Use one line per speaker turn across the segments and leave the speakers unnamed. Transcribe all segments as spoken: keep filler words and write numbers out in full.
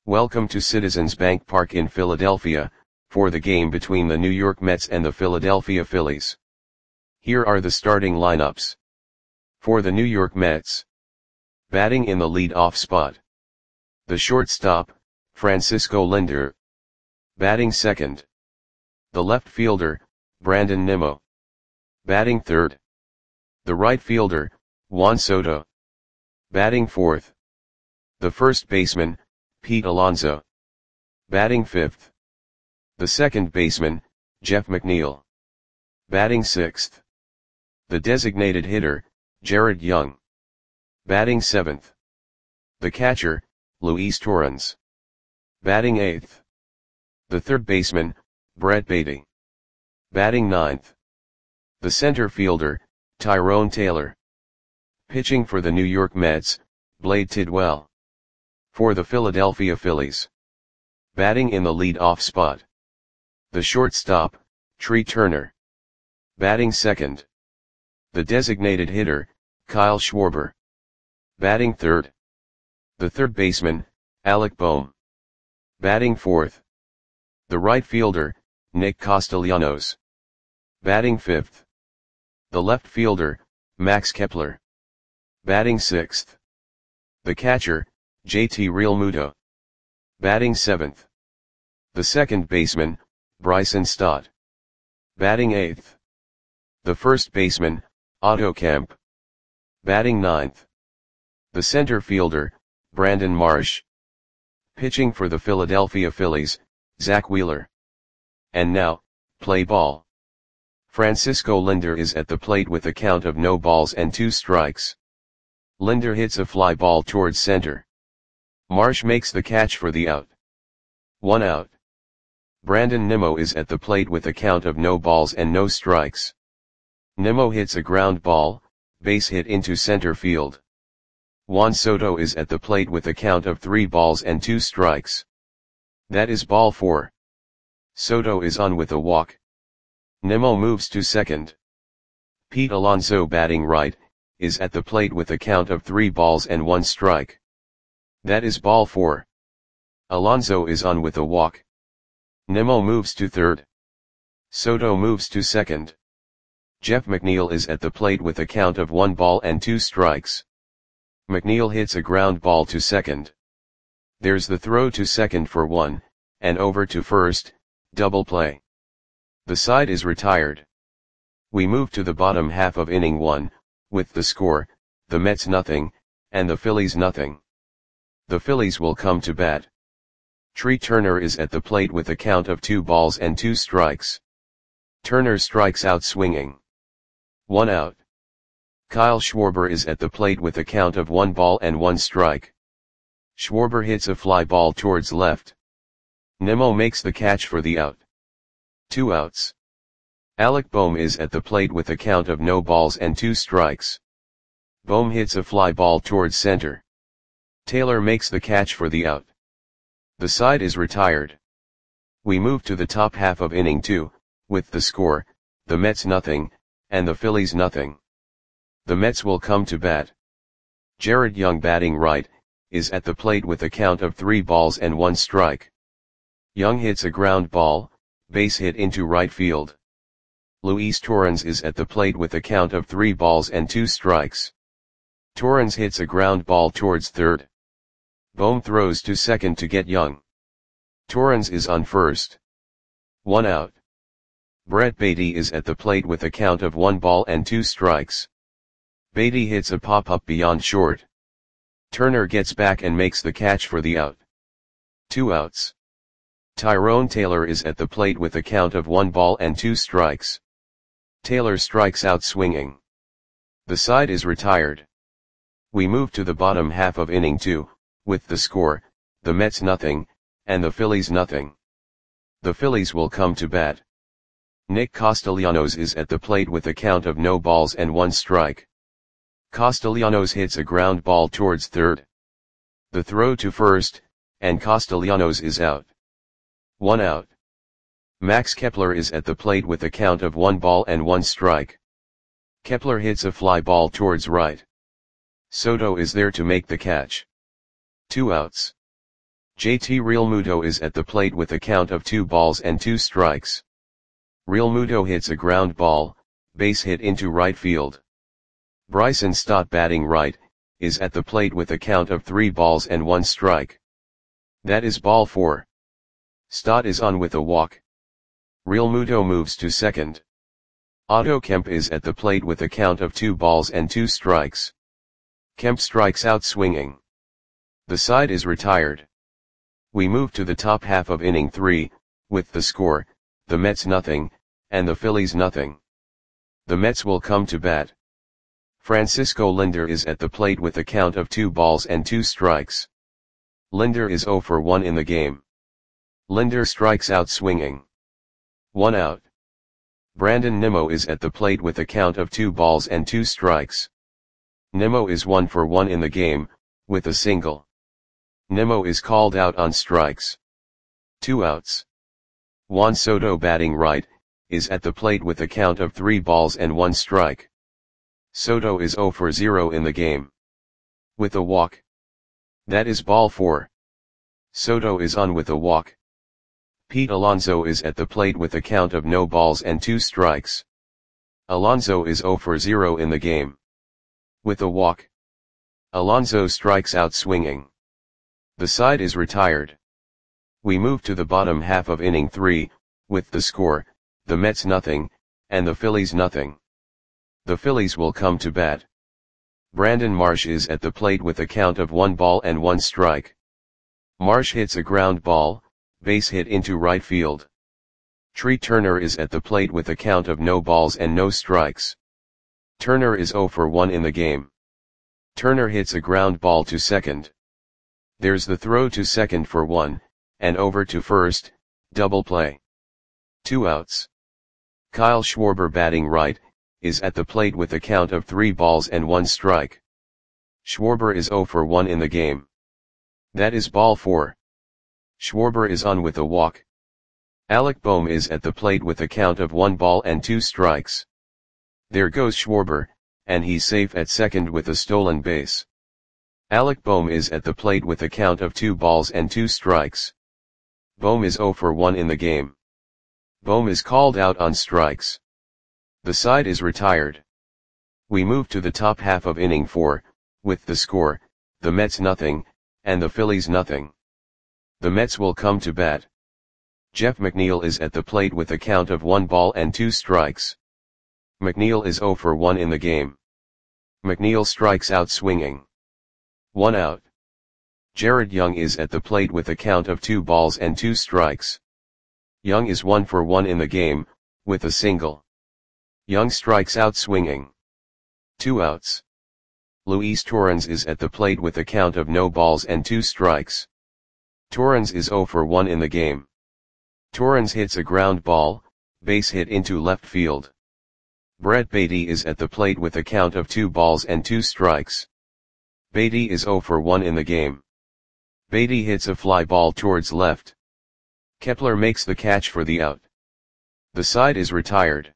Welcome to Citizens Bank Park in Philadelphia, for the game between the New York Mets and the Philadelphia Phillies. Here are the starting lineups. For the New York Mets. Batting in the lead-off spot. The shortstop, Francisco Lindor. Batting second. The left fielder, Brandon Nimmo. Batting third. The right fielder, Juan Soto. Batting fourth. The first baseman, Pete Alonso. Batting fifth. The second baseman, Jeff McNeil. Batting sixth. The designated hitter, Jared Young. Batting seventh. The catcher, Luis Torrens. Batting eighth. The third baseman, Brett Baty. Batting ninth. The center fielder, Tyrone Taylor. Pitching for the New York Mets, Blade Tidwell. For the Philadelphia Phillies. Batting in the lead-off spot. The shortstop, Trea Turner. Batting second. The designated hitter, Kyle Schwarber. Batting third. The third baseman, Alec Bohm. Batting fourth. The right fielder, Nick Castellanos. Batting fifth. The left fielder, Max Kepler. Batting sixth. The catcher, J T Realmuto. Batting seventh. The second baseman, Bryson Stott. Batting eighth. The first baseman, Otto Kemp. Batting ninth. The center fielder, Brandon Marsh. Pitching for the Philadelphia Phillies, Zach Wheeler. And now, play ball. Francisco Lindor is at the plate with a count of no balls and two strikes. Lindor hits a fly ball towards center. Marsh makes the catch for the out. One out. Brandon Nimmo is at the plate with a count of no balls and no strikes. Nimmo hits a ground ball, base hit into center field. Juan Soto is at the plate with a count of three balls and two strikes. That is ball four. Soto is on with a walk. Nimmo moves to second. Pete Alonso, batting right, is at the plate with a count of three balls and one strike. That is ball four. Alonso is on with a walk. Nimmo moves to third. Soto moves to second. Jeff McNeil is at the plate with a count of one ball and two strikes. McNeil hits a ground ball to second. There's the throw to second for one, and over to first, double play. The side is retired. We move to the bottom half of inning one, with the score, the Mets nothing, and the Phillies nothing. The Phillies will come to bat. Trea Turner is at the plate with a count of two balls and two strikes. Turner strikes out swinging. One out. Kyle Schwarber is at the plate with a count of one ball and one strike. Schwarber hits a fly ball towards left. Nimmo makes the catch for the out. Two outs. Alec Bohm is at the plate with a count of no balls and two strikes. Bohm hits a fly ball towards center. Taylor makes the catch for the out. The side is retired. We move to the top half of inning two, with the score, the Mets nothing, and the Phillies nothing. The Mets will come to bat. Jared Young, batting right, is at the plate with a count of three balls and one strike. Young hits a ground ball, base hit into right field. Luis Torrens is at the plate with a count of three balls and two strikes. Torrens hits a ground ball towards third. Bohm throws to second to get Young. Torrens is on first. One out. Brett Baty is at the plate with a count of one ball and two strikes. Baty hits a pop-up beyond short. Turner gets back and makes the catch for the out. Two outs. Tyrone Taylor is at the plate with a count of one ball and two strikes. Taylor strikes out swinging. The side is retired. We move to the bottom half of inning two, with the score, the Mets nothing, and the Phillies nothing. The Phillies will come to bat. Nick Castellanos is at the plate with a count of no balls and one strike. Castellanos hits a ground ball towards third. The throw to first, and Castellanos is out. One out. Max Kepler is at the plate with a count of one ball and one strike. Kepler hits a fly ball towards right. Soto is there to make the catch. Two outs. J T Realmuto is at the plate with a count of two balls and two strikes. Realmuto hits a ground ball, base hit into right field. Bryson Stott batting right, is at the plate with a count of three balls and one strike. That is ball four. Stott is on with a walk. Realmuto moves to second. Otto Kemp is at the plate with a count of two balls and two strikes. Kemp strikes out swinging. The side is retired. We move to the top half of inning three, with the score, the Mets nothing, and the Phillies nothing. The Mets will come to bat. Francisco Lindor is at the plate with a count of two balls and two strikes. Lindor is zero for one in the game. Lindor strikes out swinging. One out. Brandon Nimmo is at the plate with a count of two balls and two strikes. Nimmo is one for one in the game, with a single. Nimmo is called out on strikes. Two outs. Juan Soto batting right, is at the plate with a count of three balls and one strike. Soto is zero for zero in the game. With a walk. That is ball four. Soto is on with a walk. Pete Alonso is at the plate with a count of no balls and two strikes. Alonso is zero for zero in the game. With a walk. Alonso strikes out swinging. The side is retired. We move to the bottom half of inning three, with the score, the Mets nothing, and the Phillies nothing. The Phillies will come to bat. Brandon Marsh is at the plate with a count of one ball and one strike. Marsh hits a ground ball, base hit into right field. Tree Turner is at the plate with a count of no balls and no strikes. Turner is zero for one in the game. Turner hits a ground ball to second. There's the throw to second for one, and over to first, double play. Two outs. Kyle Schwarber batting right, is at the plate with a count of three balls and one strike. Schwarber is zero for one in the game. That is ball four. Schwarber is on with a walk. Alec Bohm is at the plate with a count of one ball and two strikes. There goes Schwarber, and he's safe at second with a stolen base. Alec Bohm is at the plate with a count of two balls and two strikes. Bohm is zero for one in the game. Bohm is called out on strikes. The side is retired. We move to the top half of inning four, with the score, the Mets nothing, and the Phillies nothing. The Mets will come to bat. Jeff McNeil is at the plate with a count of one ball and two strikes. McNeil is zero for one in the game. McNeil strikes out swinging. One out. Jared Young is at the plate with a count of two balls and two strikes. Young is one for one in the game, with a single. Young strikes out swinging. Two outs. Luis Torrens is at the plate with a count of no balls and two strikes. Torrens is zero for one in the game. Torrens hits a ground ball, base hit into left field. Brett Baty is at the plate with a count of two balls and two strikes. Baty is zero for one in the game. Baty hits a fly ball towards left. Kepler makes the catch for the out. The side is retired.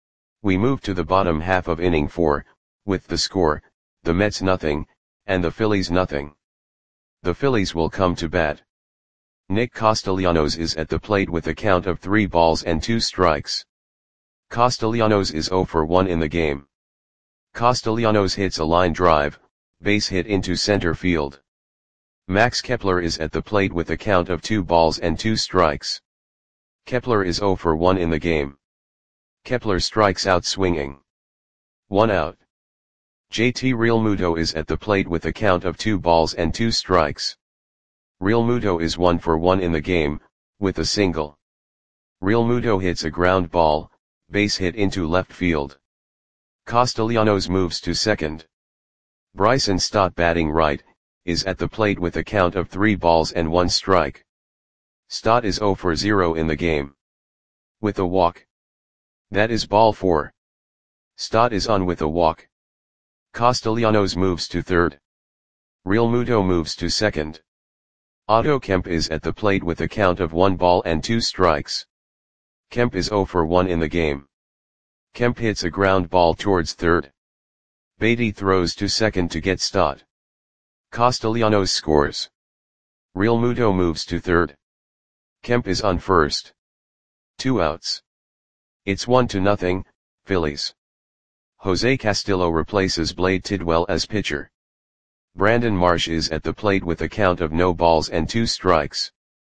We move to the bottom half of inning four, with the score, the Mets nothing, and the Phillies nothing. The Phillies will come to bat. Nick Castellanos is at the plate with a count of three balls and two strikes. Castellanos is zero for one in the game. Castellanos hits a line drive, base hit into center field. Max Kepler is at the plate with a count of two balls and two strikes. Kepler is zero for one in the game. Kepler strikes out swinging. One out. J T Realmuto is at the plate with a count of two balls and two strikes. Realmuto is one for one in the game, with a single. Realmuto hits a ground ball, base hit into left field. Castellanos moves to second. Bryson Stott batting right, is at the plate with a count of three balls and one strike. Stott is zero for zero in the game. With a walk. That is ball four. Stott is on with a walk. Castellanos moves to third. Realmuto moves to second. Otto Kemp is at the plate with a count of one ball and two strikes. Kemp is zero for one in the game. Kemp hits a ground ball towards third. Baty throws to second to get Stott. Castellanos scores. Real Muto moves to third. Kemp is on first. Two outs. It's one to nothing, Phillies. Jose Castillo replaces Blade Tidwell as pitcher. Brandon Marsh is at the plate with a count of no balls and two strikes.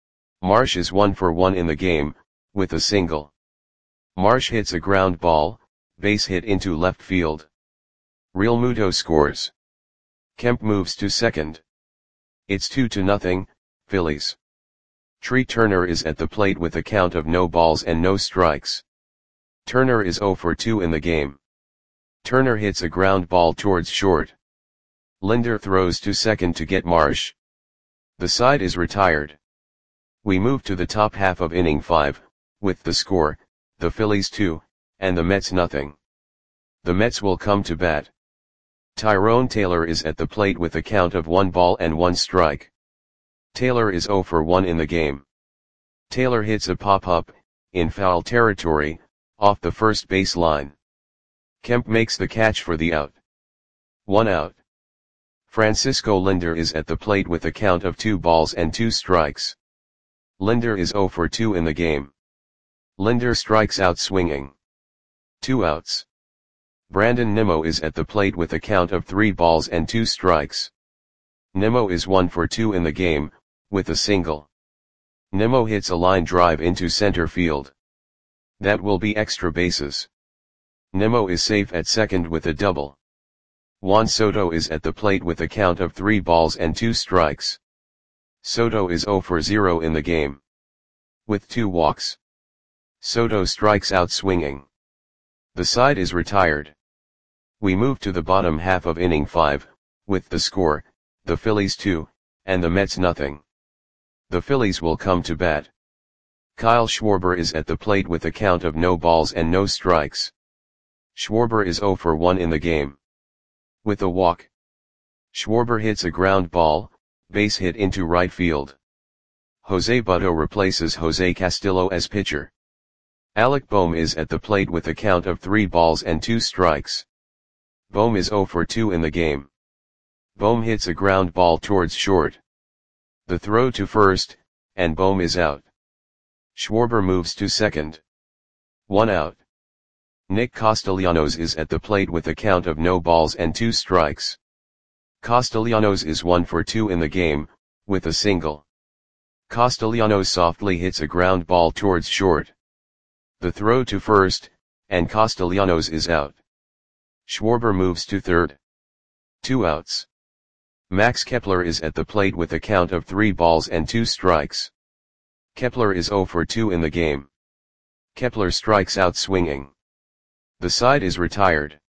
Marsh is one for one in the game, with a single. Marsh hits a ground ball, base hit into left field. Real Muto scores. Kemp moves to second. It's two to nothing, Phillies. Tree Turner is at the plate with a count of no balls and no strikes. Turner is oh for two in the game. Turner hits a ground ball towards short. Linder throws to second to get Marsh. The side is retired. We move to the top half of inning five, with the score, the Phillies two, and the Mets nothing. The Mets will come to bat. Tyrone Taylor is at the plate with a count of one ball and one strike. Taylor is oh for one in the game. Taylor hits a pop-up, in foul territory, off the first base line. Kemp makes the catch for the out. One out. Francisco Linder is at the plate with a count of two balls and two strikes. Linder is oh for two in the game. Linder strikes out swinging. Two outs. Brandon Nimmo is at the plate with a count of three balls and two strikes. Nimmo is one for two in the game, with a single. Nimmo hits a line drive into center field. That will be extra bases. Nimmo is safe at second with a double. Juan Soto is at the plate with a count of three balls and two strikes. Soto is oh for zero in the game. With two walks. Soto strikes out swinging. The side is retired. We move to the bottom half of inning five, with the score, the Phillies two, and the Mets nothing. The Phillies will come to bat. Kyle Schwarber is at the plate with a count of no balls and no strikes. Schwarber is oh for one in the game. With a walk. Schwarber hits a ground ball, base hit into right field. Jose Butto replaces Jose Castillo as pitcher. Alec Bohm is at the plate with a count of three balls and two strikes. Bohm is oh for two in the game. Bohm hits a ground ball towards short. The throw to first, and Bohm is out. Schwarber moves to second. One out. Nick Castellanos is at the plate with a count of no balls and two strikes. Castellanos is one for two in the game, with a single. Castellanos softly hits a ground ball towards short. The throw to first, and Castellanos is out. Schwarber moves to third. Two outs. Max Kepler is at the plate with a count of three balls and two strikes. Kepler is oh for two in the game. Kepler strikes out swinging. The side is retired.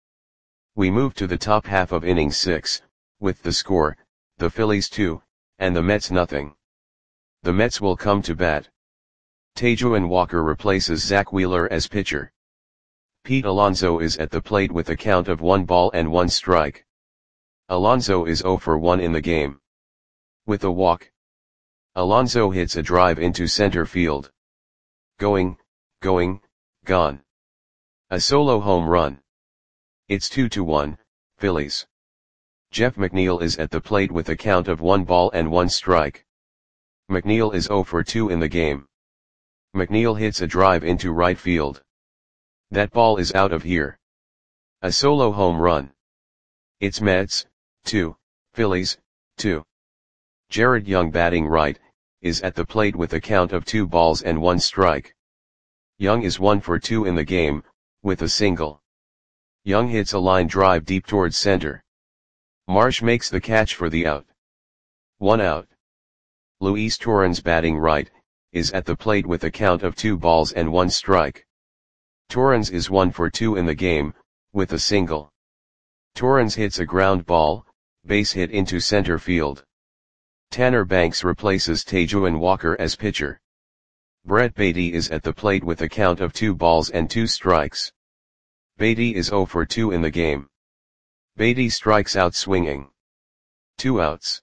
We move to the top half of inning six, with the score, the Phillies two, and the Mets nothing. The Mets will come to bat. Taijuan Walker replaces Zach Wheeler as pitcher. Pete Alonso is at the plate with a count of one ball and one strike. Alonso is oh for one in the game. With a walk. Alonso hits a drive into center field. Going, going, gone. A solo home run. It's two to one, Phillies. Jeff McNeil is at the plate with a count of one ball and one strike. McNeil is oh for two in the game. McNeil hits a drive into right field. That ball is out of here. A solo home run. It's Mets, two, Phillies, two. Jared Young batting right, is at the plate with a count of two balls and one strike. Young is one for two in the game, with a single. Young hits a line drive deep towards center. Marsh makes the catch for the out. One out. Luis Torrens batting right, is at the plate with a count of two balls and one strike. Torrens is one for two in the game, with a single. Torrens hits a ground ball, base hit into center field. Tanner Banks replaces Taijuan Walker as pitcher. Brett Beatty is at the plate with a count of two balls and two strikes. Beatty is oh for two in the game. Beatty strikes out swinging. Two outs.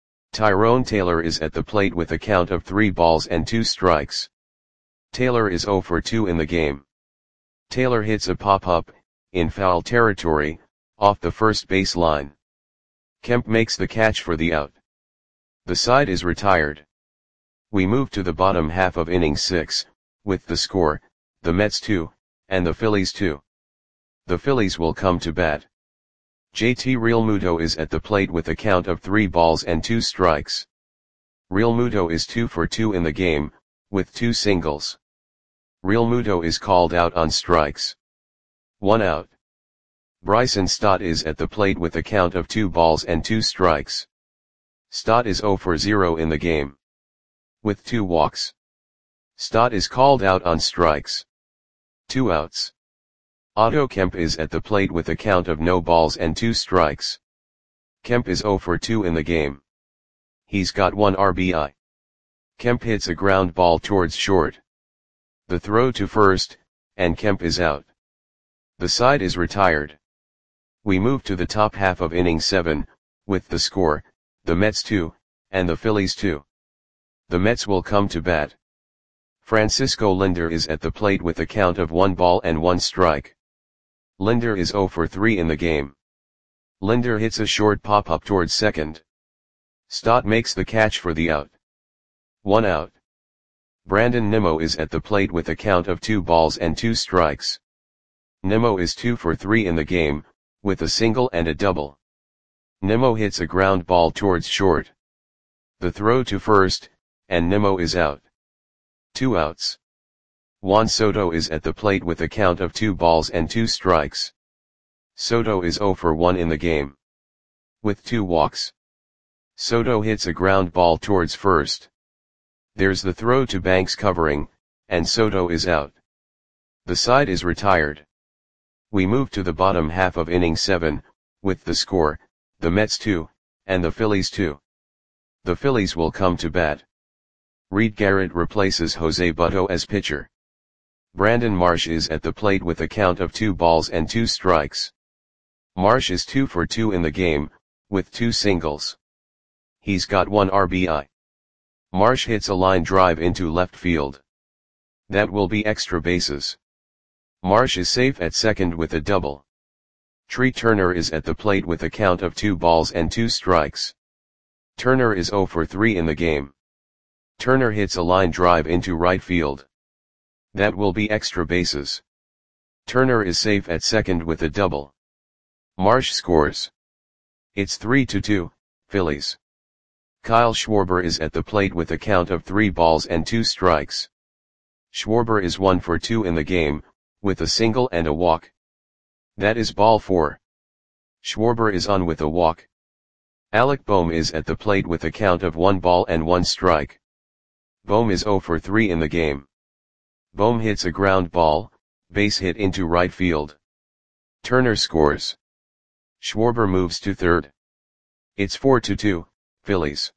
Tyrone Taylor is at the plate with a count of three balls and two strikes. Taylor is oh for two in the game. Taylor hits a pop-up, in foul territory, off the first base line. Kemp makes the catch for the out. The side is retired. We move to the bottom half of inning six, with the score, the Mets two, and the Phillies two. The Phillies will come to bat. J T Realmuto is at the plate with a count of three balls and two strikes. Realmuto is two for two in the game, with two singles. Realmuto is called out on strikes. One out. Bryson Stott is at the plate with a count of two balls and two strikes. Stott is zero for zero in the game, with two walks. Stott is called out on strikes. Two outs. Otto Kemp is at the plate with a count of no balls and two strikes. Kemp is zero for two in the game. He's got one R B I. Kemp hits a ground ball towards short. The throw to first, and Kemp is out. The side is retired. We move to the top half of inning seven, with the score, the Mets two, and the Phillies two. The Mets will come to bat. Francisco Lindor is at the plate with a count of one ball and one strike. Lindor is zero for three in the game. Lindor hits a short pop-up towards second. Stott makes the catch for the out. One out. Brandon Nimmo is at the plate with a count of two balls and two strikes. Nimmo is two for three in the game, with a single and a double. Nimmo hits a ground ball towards short. The throw to first, and Nimmo is out. Two outs. Juan Soto is at the plate with a count of two balls and two strikes. Soto is zero for one in the game, with two walks. Soto hits a ground ball towards first. There's the throw to Banks covering, and Soto is out. The side is retired. We move to the bottom half of inning seven, with the score, the Mets two, and the Phillies two. The Phillies will come to bat. Reed Garrett replaces Jose Butto as pitcher. Brandon Marsh is at the plate with a count of two balls and two strikes. Marsh is two for two in the game, with two singles. He's got one R B I. Marsh hits a line drive into left field. That will be extra bases. Marsh is safe at second with a double. Tree Turner is at the plate with a count of two balls and two strikes. Turner is zero for three in the game. Turner hits a line drive into right field. That will be extra bases. Turner is safe at second with a double. Marsh scores. It's three to two, Phillies. Kyle Schwarber is at the plate with a count of three balls and two strikes. Schwarber is one for two in the game, with a single and a walk. That is ball four. Schwarber is on with a walk. Alec Bohm is at the plate with a count of one ball and one strike. Bohm is zero for three in the game. Bohm hits a ground ball, base hit into right field. Turner scores. Schwarber moves to third. It's four to two, Phillies.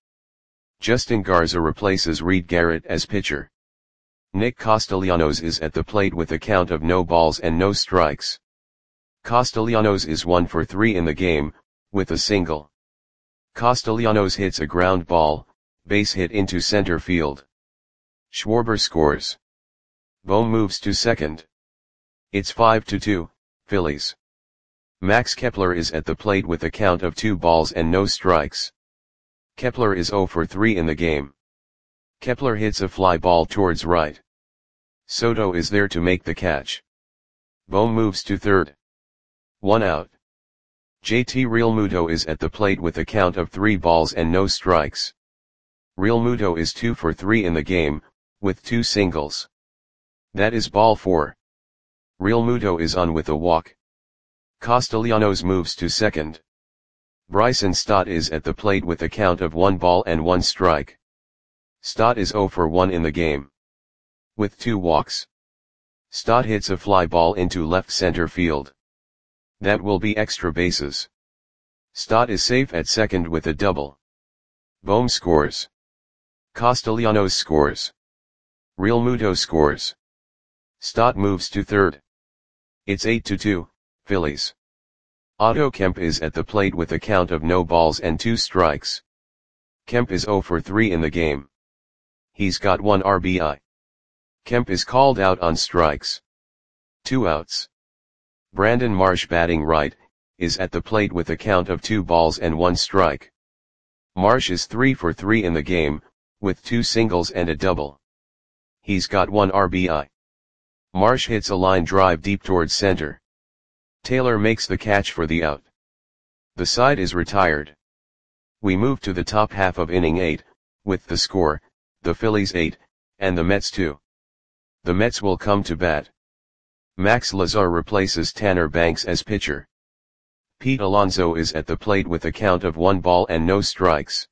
Justin Garza replaces Reed Garrett as pitcher. Nick Castellanos is at the plate with a count of no balls and no strikes. Castellanos is one for three in the game, with a single. Castellanos hits a ground ball, base hit into center field. Schwarber scores. Bohm moves to second. It's five to two, Phillies. Max Kepler is at the plate with a count of two balls and no strikes. Kepler is zero for three in the game. Kepler hits a fly ball towards right. Soto is there to make the catch. Bohm moves to third. One out. J T Realmuto is at the plate with a count of three balls and no strikes. Realmuto is two for three in the game, with two singles. That is ball four. Realmuto is on with a walk. Castellanos moves to second. Bryson Stott is at the plate with a count of one ball and one strike. Stott is zero for one in the game, with two walks. Stott hits a fly ball into left center field. That will be extra bases. Stott is safe at second with a double. Bohm scores. Castellanos scores. Realmuto scores. Stott moves to third. It's eight to two, Phillies. Otto Kemp is at the plate with a count of no balls and two strikes. Kemp is zero for three in the game. He's got one R B I. Kemp is called out on strikes. Two outs. Brandon Marsh batting right, is at the plate with a count of two balls and one strike. Marsh is three for three in the game, with two singles and a double. He's got one R B I. Marsh hits a line drive deep towards center. Taylor makes the catch for the out. The side is retired. We move to the top half of inning eight, with the score, the Phillies eight, and the Mets two. The Mets will come to bat. Max Lazar replaces Tanner Banks as pitcher. Pete Alonso is at the plate with a count of one ball and no strikes.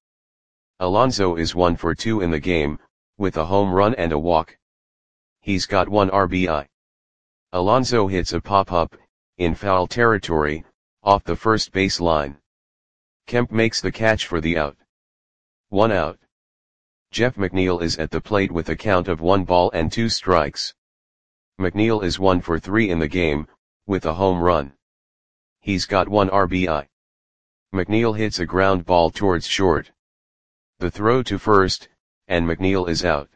Alonso is one for two in the game, with a home run and a walk. He's got one R B I. Alonso hits a pop-up, in foul territory, off the first base line. Kemp makes the catch for the out. One out. Jeff McNeil is at the plate with a count of one ball and two strikes. McNeil is one for three in the game, with a home run. He's got one R B I. McNeil hits a ground ball towards short. The throw to first, and McNeil is out.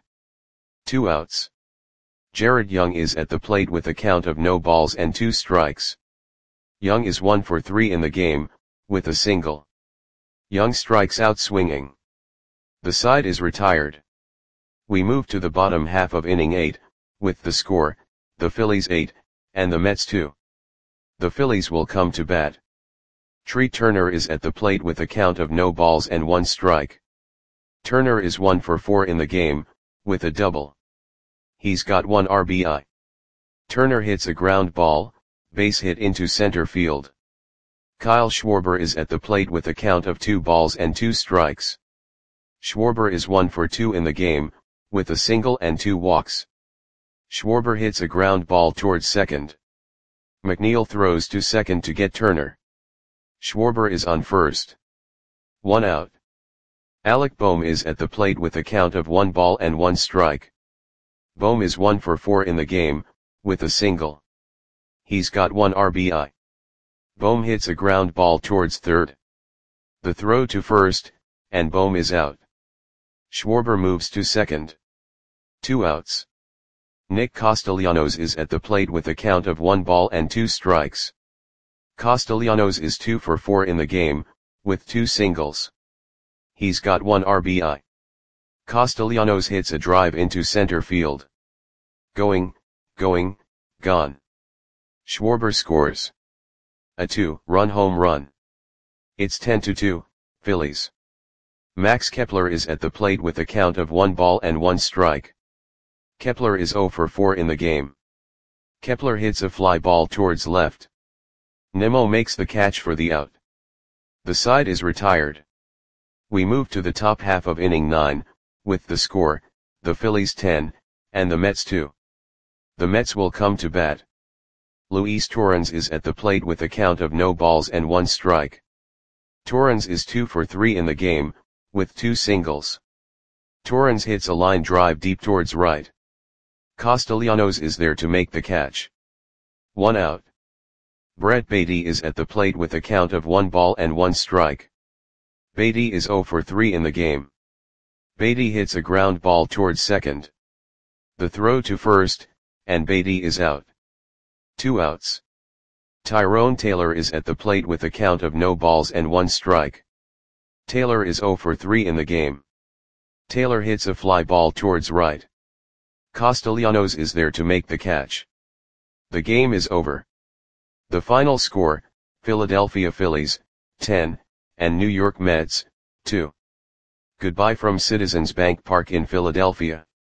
Two outs. Jared Young is at the plate with a count of no balls and two strikes. Young is one for three in the game, with a single. Young strikes out swinging. The side is retired. We move to the bottom half of inning eight, with the score, the Phillies eight, and the Mets two. The Phillies will come to bat. Tree Turner is at the plate with a count of no balls and one strike. Turner is one for four in the game, with a double. He's got one R B I. Turner hits a ground ball, base hit into center field. Kyle Schwarber is at the plate with a count of two balls and two strikes. Schwarber is one for two in the game, with a single and two walks. Schwarber hits a ground ball towards second. McNeil throws to second to get Turner. Schwarber is on first. One out. Alec Bohm is at the plate with a count of one ball and one strike. Bohm is one for four in the game, with a single. He's got one R B I. Bohm hits a ground ball towards third. The throw to first, and Bohm is out. Schwarber moves to second. Two outs. Nick Castellanos is at the plate with a count of one ball and two strikes. Castellanos is two for four in the game, with two singles. He's got one R B I. Castellanos hits a drive into center field. Going, going, gone. Schwarber scores a two-run home run. It's ten to two, Phillies. Max Kepler is at the plate with a count of one ball and one strike. Kepler is zero for four in the game. Kepler hits a fly ball towards left. Nimmo makes the catch for the out. The side is retired. We move to the top half of inning nine, with the score, the Phillies ten, and the Mets two. The Mets will come to bat. Luis Torrens is at the plate with a count of no balls and one strike. Torrens is two for three in the game, with two singles. Torrens hits a line drive deep towards right. Castellanos is there to make the catch. One out. Brett Baty is at the plate with a count of one ball and one strike. Baty is zero for three in the game. Baty hits a ground ball towards second. The throw to first, and Baty is out. Two outs. Tyrone Taylor is at the plate with a count of no balls and one strike. Taylor is zero for three in the game. Taylor hits a fly ball towards right. Castellanos is there to make the catch. The game is over. The final score, Philadelphia Phillies, ten, and New York Mets, two. Goodbye from Citizens Bank Park in Philadelphia.